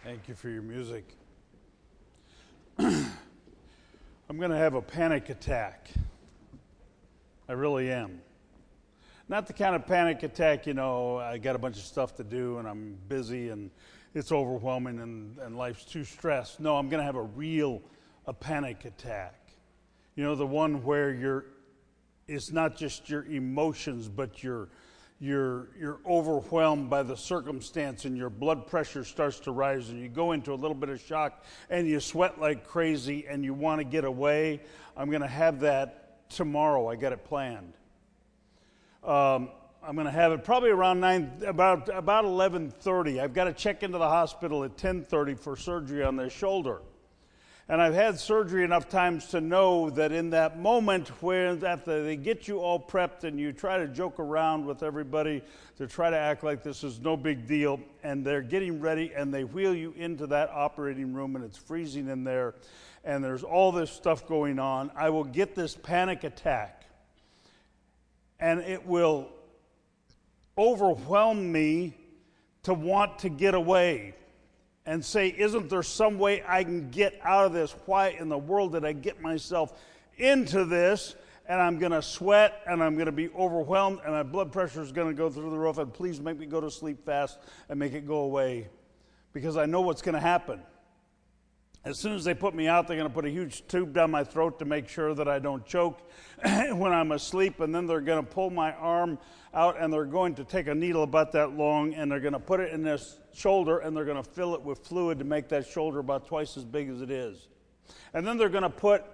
Thank you for your music. I'm going to have a panic attack. I really am. Not the kind of panic attack, I got a bunch of stuff to do and I'm busy and it's overwhelming and life's too stressed. No, I'm going to have a panic attack. The one where it's not just your emotions, but you're overwhelmed by the circumstance and your blood pressure starts to rise and you go into a little bit of shock and you sweat like crazy and you want to get away. I'm going to have that tomorrow. I got it planned. I'm going to have it probably around about 11:30. I've got to check into the hospital at 10:30 for surgery on this shoulder. And I've had surgery enough times to know that in that moment where after they get you all prepped and you try to joke around with everybody to try to act like this is no big deal, and they're getting ready and they wheel you into that operating room and it's freezing in there and there's all this stuff going on, I will get this panic attack and it will overwhelm me to want to get away and say, isn't there some way I can get out of this? Why in the world did I get myself into this? And I'm going to sweat, and I'm going to be overwhelmed, and my blood pressure is going to go through the roof, and please make me go to sleep fast and make it go away, because I know what's going to happen. As soon as they put me out, they're going to put a huge tube down my throat to make sure that I don't choke when I'm asleep, and then they're going to pull my arm out, and they're going to take a needle about that long, and they're going to put it in this shoulder, and they're going to fill it with fluid to make that shoulder about twice as big as it is. And then they're going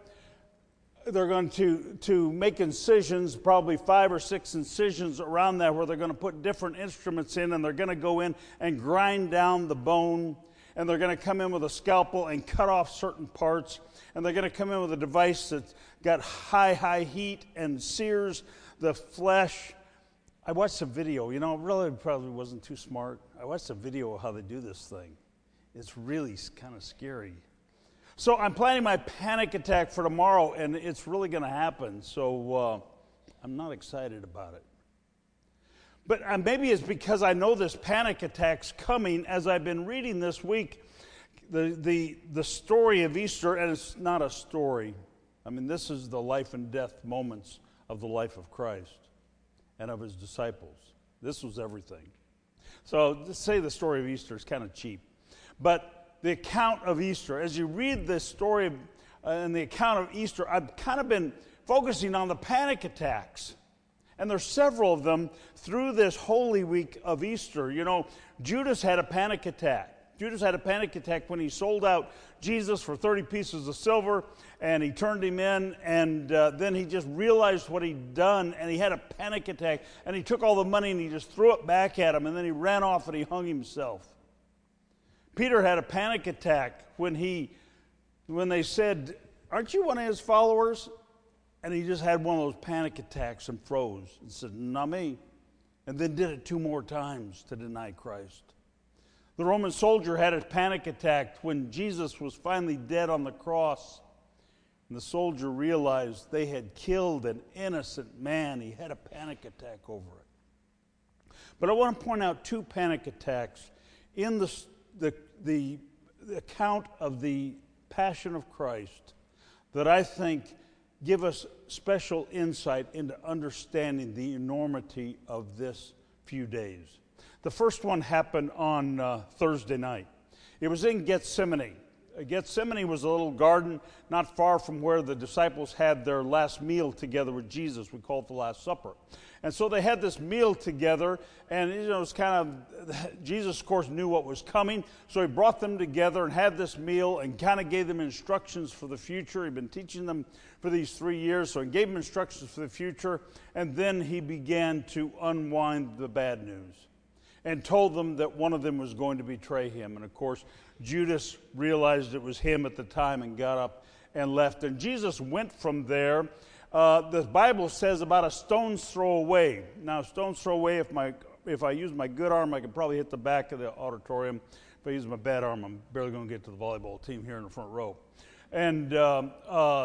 to make incisions, probably 5 or 6 incisions around that, where they're going to put different instruments in, and they're going to go in and grind down the bone, and they're going to come in with a scalpel and cut off certain parts, and they're going to come in with a device that's got high heat and sears the flesh. I watched a video, really probably wasn't too smart. I watched a video of how they do this thing. It's really kind of scary. So I'm planning my panic attack for tomorrow, and it's really going to happen, so I'm not excited about it. But maybe it's because I know this panic attack's coming. As I've been reading this week, the story of Easter, and it's not a story. I mean, this is the life and death moments of the life of Christ and of his disciples. This was everything. So to say the story of Easter is kind of cheap. But the account of Easter, as you read this story and the account of Easter, I've kind of been focusing on the panic attacks. And there's several of them through this Holy Week of Easter. Judas had a panic attack. Judas had a panic attack when he sold out Jesus for 30 pieces of silver, and he turned him in, and then he just realized what he'd done, and he had a panic attack, and he took all the money and he just threw it back at him, and then he ran off and he hung himself. Peter had a panic attack when they said, "Aren't you one of his followers?" And he just had one of those panic attacks and froze and said, "Not me." And then did it 2 more times to deny Christ. The Roman soldier had a panic attack when Jesus was finally dead on the cross. And the soldier realized they had killed an innocent man. He had a panic attack over it. But I want to point out 2 panic attacks in the account of the Passion of Christ that I think give us special insight into understanding the enormity of this few days. The first one happened on Thursday night. It was in Gethsemane. Gethsemane was a little garden not far from where the disciples had their last meal together with Jesus. We call it the Last Supper. And so they had this meal together, and it was kind of, Jesus, of course, knew what was coming, so he brought them together and had this meal and kind of gave them instructions for the future. He'd been teaching them for these 3 years, so he gave them instructions for the future, and then he began to unwind the bad news and told them that one of them was going to betray him. And of course, Judas realized it was him at the time and got up and left. And Jesus went from there. The Bible says about a stone's throw away. Now, a stone's throw away, if I use my good arm, I could probably hit the back of the auditorium. If I use my bad arm, I'm barely going to get to the volleyball team here in the front row. And a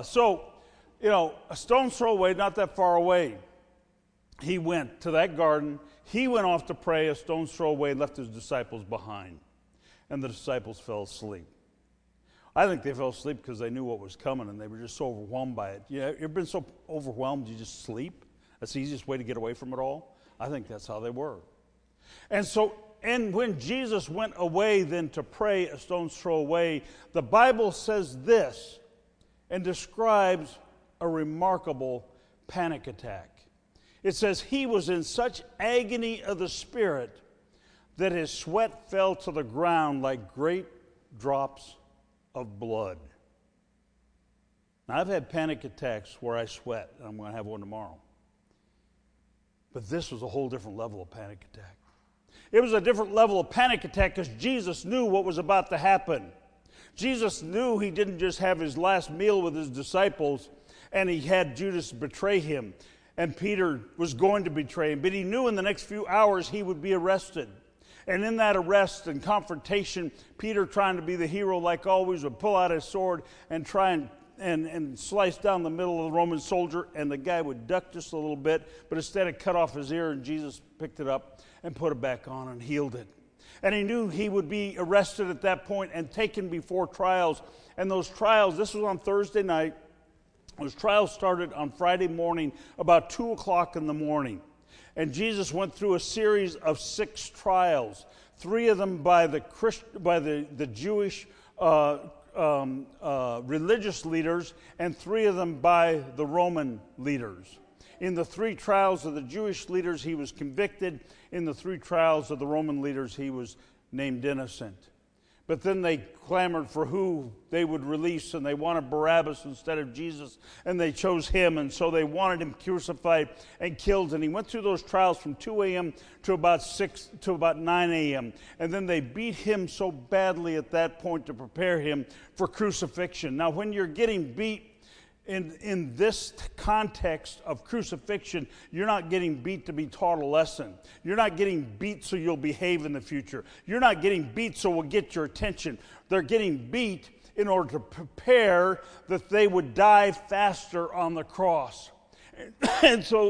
stone's throw away, not that far away. He went to that garden. He went off to pray a stone's throw away and left his disciples behind. and the disciples fell asleep. I think they fell asleep because they knew what was coming and they were just so overwhelmed by it. You ever been so overwhelmed you just sleep? That's the easiest way to get away from it all. I think that's how they were. And when Jesus went away then to pray a stone's throw away, the Bible says this and describes a remarkable panic attack. It says he was in such agony of the spirit that his sweat fell to the ground like great drops of blood. Now, I've had panic attacks where I sweat, and I'm going to have one tomorrow. But this was a whole different level of panic attack. It was a different level of panic attack because Jesus knew what was about to happen. Jesus knew he didn't just have his last meal with his disciples and he had Judas betray him and Peter was going to betray him, but he knew in the next few hours he would be arrested. And in that arrest and confrontation, Peter, trying to be the hero like always, would pull out his sword and try and slice down the middle of the Roman soldier, and the guy would duck just a little bit, but instead it cut off his ear, and Jesus picked it up and put it back on and healed it. And he knew he would be arrested at that point and taken before trials. And those trials, this was on Thursday night, those trials started on Friday morning about 2 o'clock in the morning. And Jesus went through a series of 6 trials, 3 of them by the Jewish religious leaders, and 3 of them by the Roman leaders. In the 3 trials of the Jewish leaders, he was convicted. In the 3 trials of the Roman leaders, he was named innocent. But then they clamored for who they would release, and they wanted Barabbas instead of Jesus, and they chose him, and so they wanted him crucified and killed. And he went through those trials from 2 a.m. to about 9 a.m. And then they beat him so badly at that point to prepare him for crucifixion. Now, when you're getting beat in this context of crucifixion, you're not getting beat to be taught a lesson. You're not getting beat so you'll behave in the future. You're not getting beat so we'll get your attention. They're getting beat in order to prepare that they would die faster on the cross. And so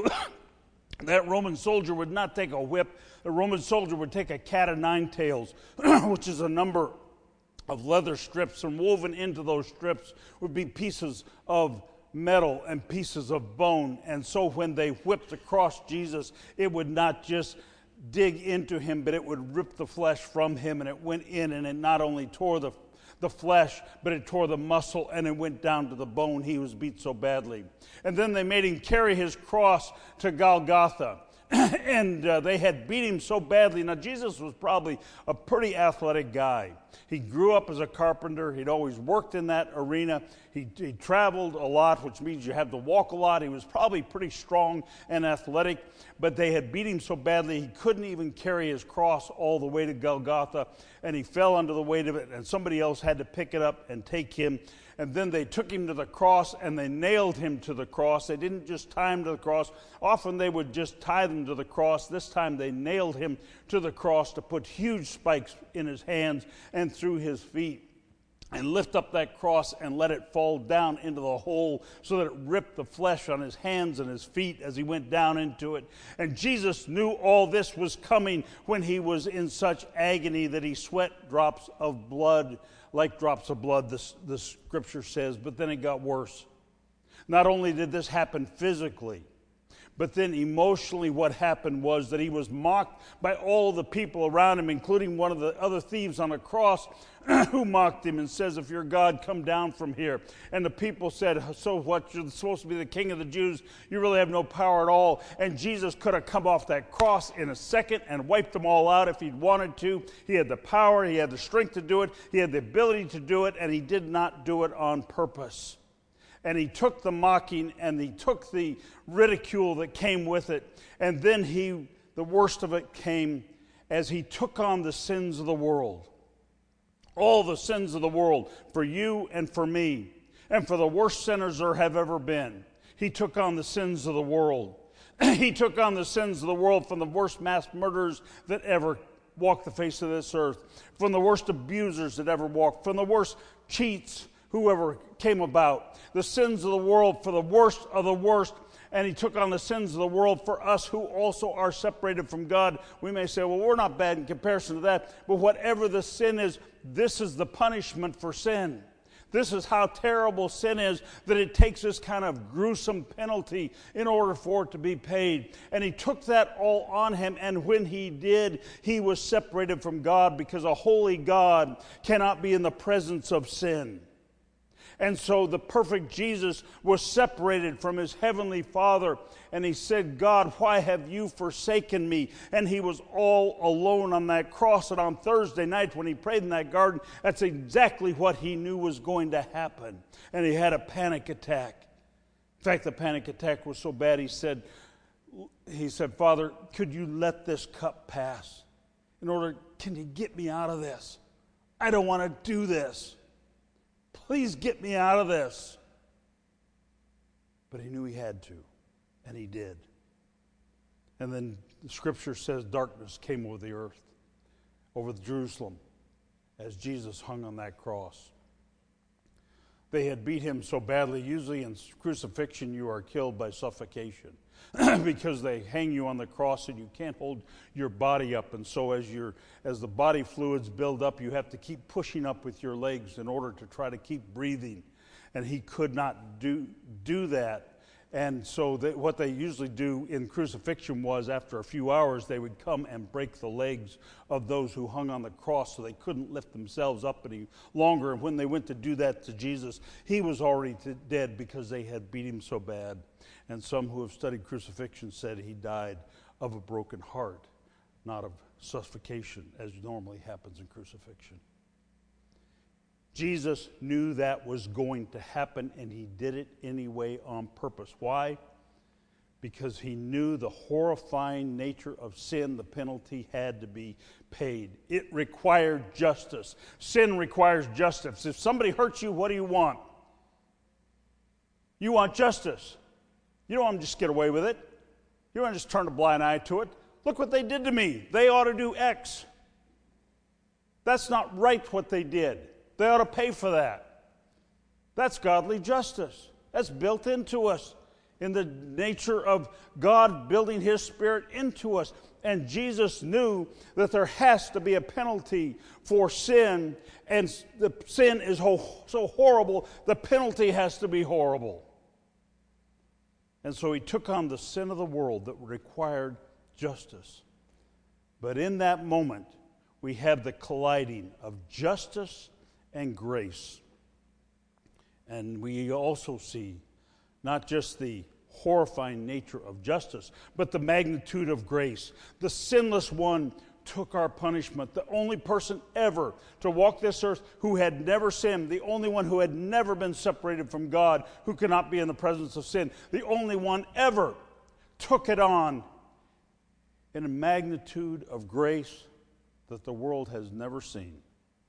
that Roman soldier would not take a whip. The Roman soldier would take a cat o' nine tails, which is a number of leather strips, and woven into those strips would be pieces of metal and pieces of bone. And so when they whipped across Jesus, it would not just dig into him, but it would rip the flesh from him, and it went in, and it not only tore the flesh, but it tore the muscle, and it went down to the bone. He was beat so badly. And then they made him carry his cross to Golgotha. And they had beat him so badly. Now, Jesus was probably a pretty athletic guy. He grew up as a carpenter. He'd always worked in that arena. He traveled a lot, which means you have to walk a lot. He was probably pretty strong and athletic, but they had beat him so badly he couldn't even carry his cross all the way to Golgotha, and he fell under the weight of it, and somebody else had to pick it up and take him. And then they took him to the cross, and they nailed him to the cross. They didn't just tie him to the cross. Often they would just tie them to the cross. This time they nailed him to the cross to put huge spikes in his hands and through his feet, and lift up that cross and let it fall down into the hole so that it ripped the flesh on his hands and his feet as he went down into it. And Jesus knew all this was coming when he was in such agony that he sweat drops of blood, like drops of blood, the scripture says. But then it got worse. Not only did this happen physically, but then emotionally what happened was that he was mocked by all the people around him, including one of the other thieves on the cross who mocked him and says, "If you're God, come down from here." And the people said, "So what? You're supposed to be the king of the Jews. You really have no power at all." And Jesus could have come off that cross in a second and wiped them all out if he'd wanted to. He had the power, he had the strength to do it, he had the ability to do it, and he did not do it on purpose. And he took the mocking and he took the ridicule that came with it. And then the worst of it came as he took on the sins of the world. All the sins of the world for you and for me. And for the worst sinners there have ever been. He took on the sins of the world. He took on the sins of the world from the worst mass murderers that ever walked the face of this earth. From the worst abusers that ever walked. From the worst cheats whoever came about. The sins of the world for the worst of the worst. and he took on the sins of the world for us who also are separated from God. We may say, well, we're not bad in comparison to that. But whatever the sin is, this is the punishment for sin. This is how terrible sin is, that it takes this kind of gruesome penalty in order for it to be paid. And he took that all on him, and when he did, he was separated from God, because a holy God cannot be in the presence of sin. And so the perfect Jesus was separated from his heavenly Father. And he said, God, why have you forsaken me? And he was all alone on that cross. And on Thursday night when he prayed in that garden, that's exactly what he knew was going to happen. And he had a panic attack. In fact, the panic attack was so bad, he said, Father, could you let this cup pass? Can you get me out of this? I don't want to do this. Please get me out of this. But he knew he had to, and he did. And then the scripture says darkness came over the earth, over Jerusalem, as Jesus hung on that cross. They had beat him so badly. Usually in crucifixion you are killed by suffocation because they hang you on the cross and you can't hold your body up. And so as the body fluids build up, you have to keep pushing up with your legs in order to try to keep breathing. And he could not do that. And so what they usually do in crucifixion was, after a few hours, they would come and break the legs of those who hung on the cross so they couldn't lift themselves up any longer. And when they went to do that to Jesus, he was already dead because they had beat him so bad. And some who have studied crucifixion said he died of a broken heart, not of suffocation, as normally happens in crucifixion. Jesus knew that was going to happen, and he did it anyway on purpose. Why? Because he knew the horrifying nature of sin. The penalty had to be paid. It required justice. Sin requires justice. If somebody hurts you, what do you want? You want justice. You don't want to just get away with it. You don't want to just turn a blind eye to it. Look what they did to me. They ought to do X. That's not right what they did. They ought to pay for that. That's godly justice. That's built into us in the nature of God building his Spirit into us. And Jesus knew that there has to be a penalty for sin, and the sin is so horrible, the penalty has to be horrible. And so he took on the sin of the world that required justice. But in that moment, we have the colliding of justice and grace. And we also see not just the horrifying nature of justice, but the magnitude of grace. The sinless one took our punishment. The only person ever to walk this earth who had never sinned, the only one who had never been separated from God, who could not be in the presence of sin, the only one ever took it on in a magnitude of grace that the world has never seen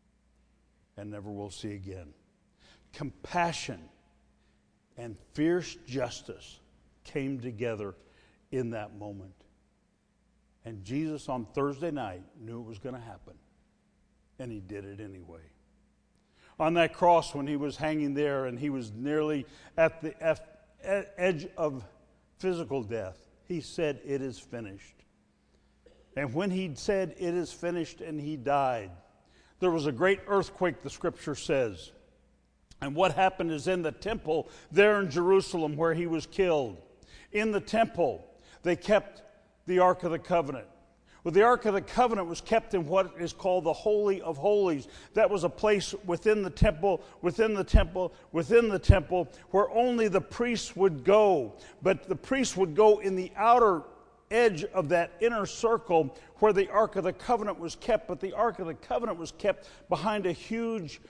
and never will see again. Compassion and fierce justice came together in that moment. And Jesus on Thursday night knew it was going to happen. And he did it anyway. On that cross, when he was hanging there and he was nearly at the edge of physical death, he said, "It is finished." And when he said, "It is finished," and he died, there was a great earthquake, the scripture says. And what happened is, in the temple there in Jerusalem where he was killed, in the temple, they kept the Ark of the Covenant. Well, the Ark of the Covenant was kept in what is called the Holy of Holies. That was a place within the temple, within the temple, within the temple, where only the priests would go. But the priests would go in the outer edge of that inner circle where the Ark of the Covenant was kept. But the Ark of the Covenant was kept behind a huge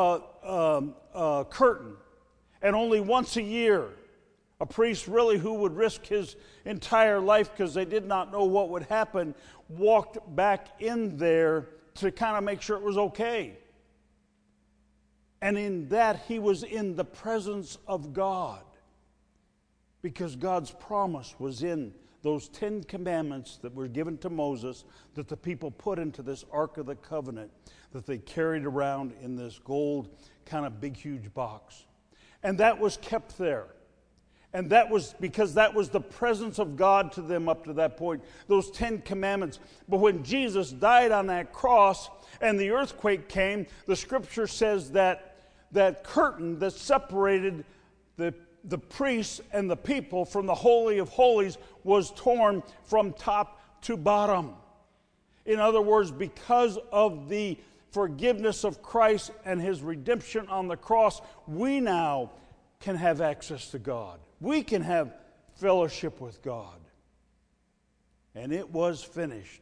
curtain. And only once a year, a priest really who would risk his entire life because they did not know what would happen, walked back in there to kind of make sure it was okay. And in that, he was in the presence of God, because God's promise was in those 10 commandments that were given to Moses, that the people put into this Ark of the Covenant that they carried around in this gold kind of big huge box. And that was kept there. And that was because that was the presence of God to them up to that point, those 10 commandments. But when Jesus died on that cross and the earthquake came, the scripture says that that curtain that separated the priests and the people from the Holy of Holies was torn from top to bottom. In other words, because of the forgiveness of Christ and his redemption on the cross, we now can have access to God. We can have fellowship with God. And it was finished.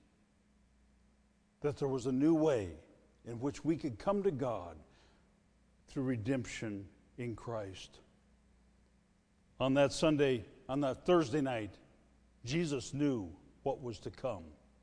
That there was a new way in which we could come to God through redemption in Christ. On that Thursday night, Jesus knew what was to come.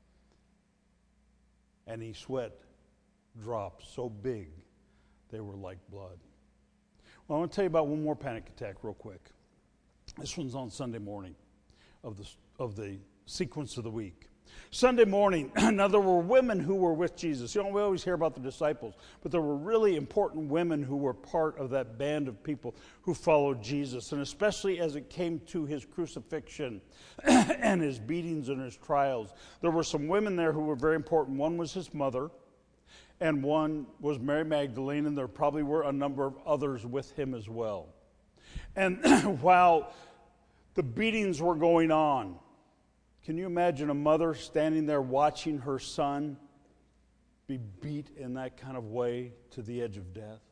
And he sweat drops so big they were like blood. Well, I want to tell you about one more panic attack real quick. This one's on Sunday morning of the sequence of the week. Sunday morning, now there were women who were with Jesus. You know, we always hear about the disciples, but there were really important women who were part of that band of people who followed Jesus, and especially as it came to his crucifixion and his beatings and his trials. There were some women there who were very important. One was his mother, and one was Mary Magdalene, and there probably were a number of others with him as well. And while the beatings were going on, can you imagine a mother standing there watching her son be beat in that kind of way to the edge of death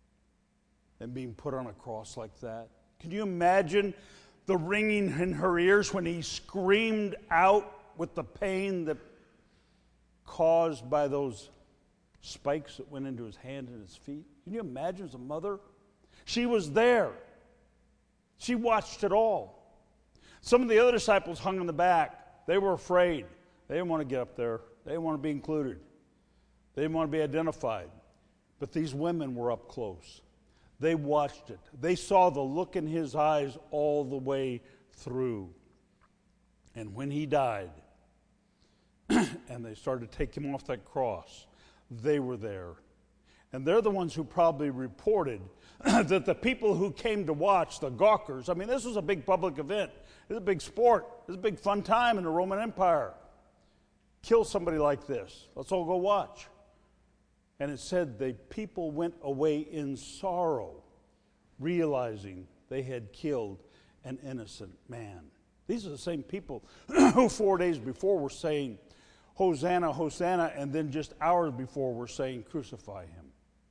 and being put on a cross like that? Can you imagine the ringing in her ears when he screamed out with the pain that caused by those spikes that went into his hand and his feet? Can you imagine as a mother? She was there. She watched it all. Some of the other disciples hung in the back. They were afraid. They didn't want to get up there. They didn't want to be included. They didn't want to be identified. But these women were up close. They watched it. They saw the look in his eyes all the way through. And when he died, and they started to take him off that cross, they were there. And they're the ones who probably reported that the people who came to watch, the gawkers, I mean, this was a big public event. This is a big sport. This is a big fun time in the Roman Empire. Kill somebody like this. Let's all go watch. And it said the people went away in sorrow, realizing they had killed an innocent man. These are the same people who 4 days before were saying, Hosanna, Hosanna, and then just hours before were saying, crucify him.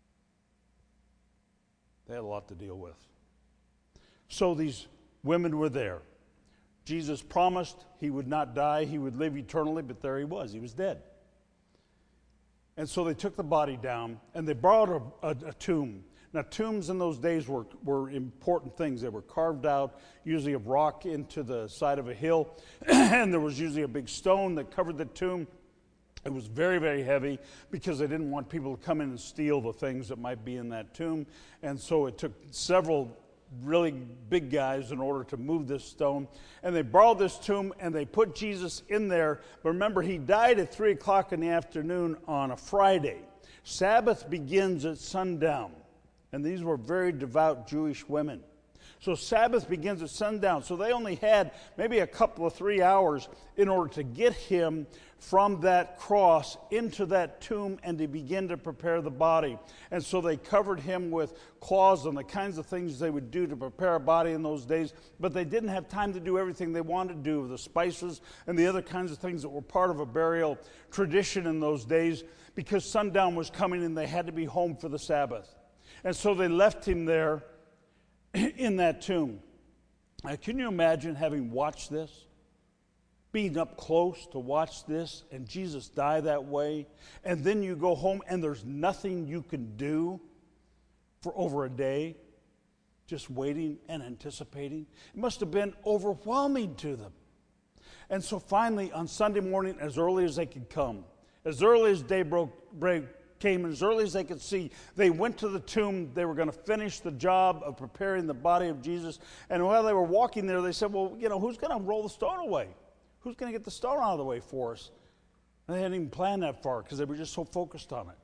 They had a lot to deal with. So these women were there. Jesus promised he would not die, he would live eternally, but there he was dead. And so they took the body down, and they brought a tomb. Now, tombs in those days were important things. They were carved out, usually of rock, into the side of a hill, and there was usually a big stone that covered the tomb. It was very, very heavy because they didn't want people to come in and steal the things that might be in that tomb. And so it took several really big guys in order to move this stone. And they borrowed this tomb and they put Jesus in there. But remember, he died at 3 o'clock in the afternoon on a Friday. Sabbath begins at sundown. And these were very devout Jewish women. So Sabbath begins at sundown. So they only had maybe a couple of 3 hours in order to get him from that cross into that tomb and to begin to prepare the body. And so they covered him with cloths and the kinds of things they would do to prepare a body in those days. But they didn't have time to do everything they wanted to do, the spices and the other kinds of things that were part of a burial tradition in those days, because sundown was coming and they had to be home for the Sabbath. And so they left him there in that tomb. Now, can you imagine having watched this? Being up close to watch this and Jesus die that way, and then you go home and there's nothing you can do for over a day, just waiting and anticipating. It must have been overwhelming to them. And so finally on Sunday morning, as early as they could come, as early as daybreak came, and as early as they could see, they went to the tomb. They were going to finish the job of preparing the body of Jesus. And while they were walking there, they said, well, who's going to roll the stone away? Who's going to get the stone out of the way for us? And they hadn't even planned that far because they were just so focused on it.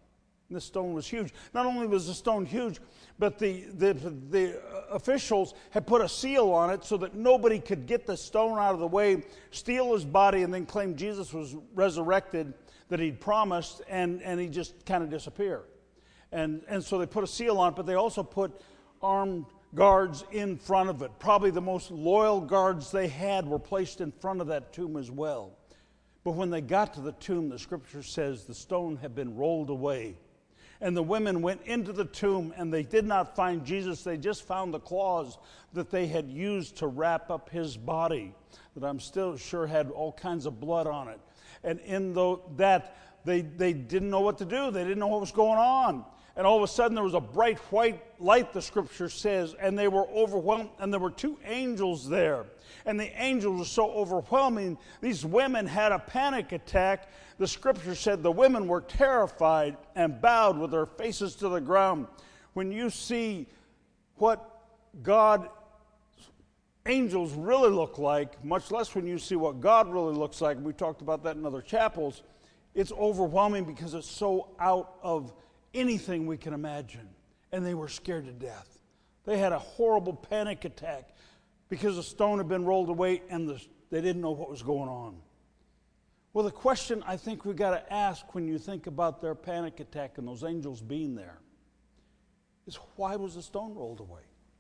And this stone was huge. Not only was the stone huge, but the officials had put a seal on it so that nobody could get the stone out of the way, steal his body, and then claim Jesus was resurrected, that he'd promised, and he just kind of disappeared. And so they put a seal on it, but they also put armed guards in front of it. Probably the most loyal guards they had were placed in front of that tomb as well. But when they got to the tomb, the scripture says the stone had been rolled away. And the women went into the tomb, and they did not find Jesus. They just found the cloths that they had used to wrap up his body, that I'm still sure had all kinds of blood on it. And in that, they didn't know what to do. They didn't know what was going on. And all of a sudden, there was a bright white light, the scripture says, and they were overwhelmed, and there were two angels there. And the angels were so overwhelming, these women had a panic attack. The scripture said the women were terrified and bowed with their faces to the ground. When you see what God's angels really look like, much less when you see what God really looks like, we talked about that in other chapels, it's overwhelming because it's so out of anything we can imagine. And they were scared to death. They had a horrible panic attack because the stone had been rolled away and they didn't know what was going on. Well, the question I think we've got to ask when you think about their panic attack and those angels being there is, why was the stone rolled away?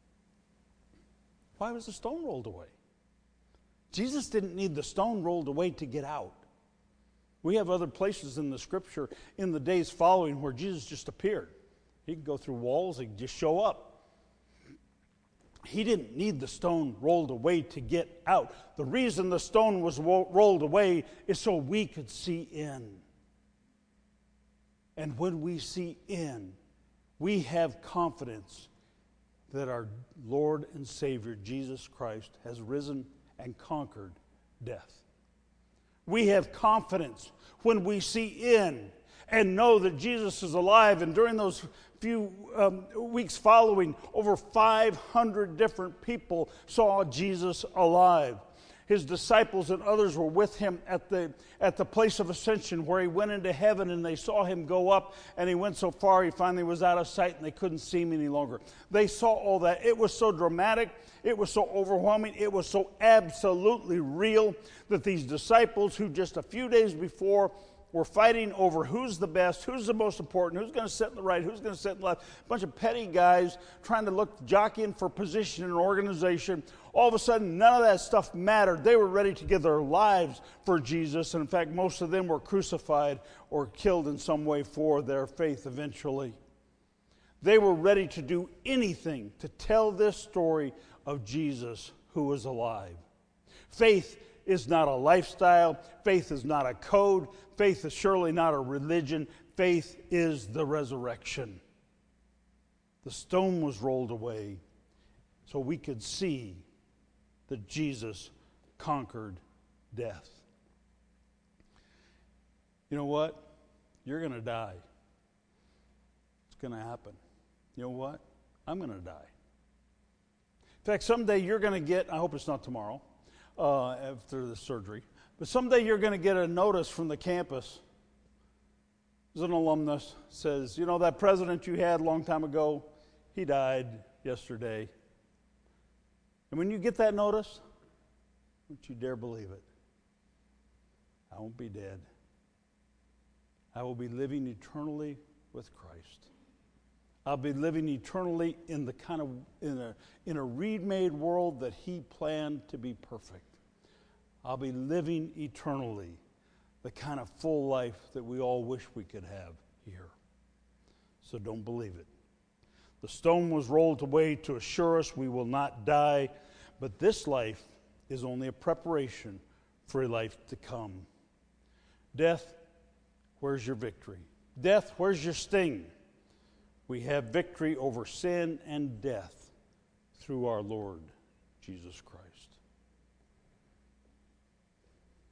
Why was the stone rolled away? Jesus didn't need the stone rolled away to get out. We have other places in the scripture in the days following where Jesus just appeared. He could go through walls, he could just show up. He didn't need the stone rolled away to get out. The reason the stone was rolled away is so we could see in. And when we see in, we have confidence that our Lord and Savior, Jesus Christ, has risen and conquered death. We have confidence when we see in and know that Jesus is alive. And during those few weeks following, over 500 different people saw Jesus alive. His disciples and others were with him at the place of ascension where he went into heaven, and they saw him go up, and he went so far he finally was out of sight and they couldn't see him any longer. They saw all that. It was so dramatic. It was so overwhelming. It was so absolutely real that these disciples, who just a few days before were fighting over who's the best, who's the most important, who's going to sit in the right, who's going to sit in the left, a bunch of petty guys trying to look, jockeying for position in an organization. All of a sudden, none of that stuff mattered. They were ready to give their lives for Jesus. And in fact, most of them were crucified or killed in some way for their faith eventually. They were ready to do anything to tell this story of Jesus who was alive. Faith is not a lifestyle. Faith is not a code. Faith is surely not a religion. Faith is the resurrection. The stone was rolled away so we could see that Jesus conquered death. You know what? You're going to die. It's going to happen. You know what? I'm going to die. In fact, someday you're going to get, I hope it's not tomorrow, after the surgery, but someday you're going to get a notice from the campus. As an alumnus says, you know, that president you had a long time ago, he died yesterday. And when you get that notice, don't you dare believe it. I won't be dead. I will be living eternally with Christ. I'll be living eternally in the in a reed-made world that he planned to be perfect. I'll be living eternally the kind of full life that we all wish we could have here. So don't believe it. The stone was rolled away to assure us we will not die, but this life is only a preparation for a life to come. Death, where's your victory? Death, where's your sting? We have victory over sin and death through our Lord Jesus Christ.